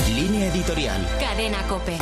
Línea editorial. Cadena COPE.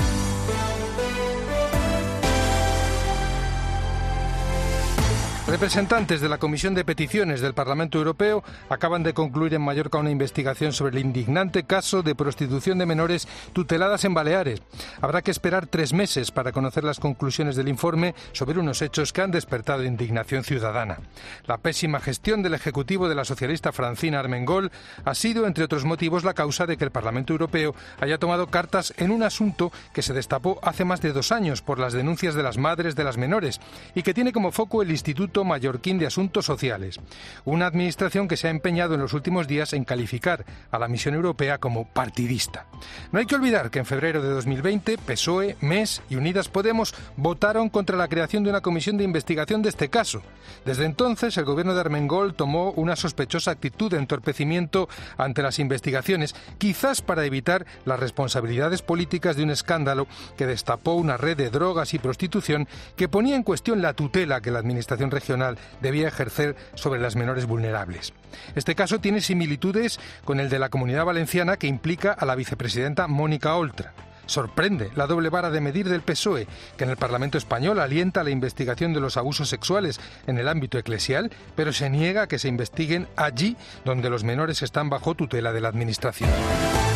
Representantes de la Comisión de Peticiones del Parlamento Europeo acaban de concluir en Mallorca una investigación sobre el indignante caso de prostitución de menores tuteladas en Baleares. Habrá que esperar 3 meses para conocer las conclusiones del informe sobre unos hechos que han despertado indignación ciudadana. La pésima gestión del Ejecutivo de la socialista Francina Armengol ha sido, entre otros motivos, la causa de que el Parlamento Europeo haya tomado cartas en un asunto que se destapó hace más de 2 años por las denuncias de las madres de las menores y que tiene como foco el Instituto Mallorquín de Asuntos Sociales, una administración que se ha empeñado en los últimos días en calificar a la misión europea como partidista. No hay que olvidar que en febrero de 2020 PSOE, MES y Unidas Podemos votaron contra la creación de una comisión de investigación de este caso. Desde entonces, el gobierno de Armengol tomó una sospechosa actitud de entorpecimiento ante las investigaciones, quizás para evitar las responsabilidades políticas de un escándalo que destapó una red de drogas y prostitución que ponía en cuestión la tutela que la administración regional debía ejercer sobre las menores vulnerables. Este caso tiene similitudes con el de la Comunidad Valenciana, que implica a la vicepresidenta Mónica Oltra. Sorprende la doble vara de medir del PSOE, que en el Parlamento español alienta la investigación de los abusos sexuales en el ámbito eclesial, pero se niega a que se investiguen allí donde los menores están bajo tutela de la Administración.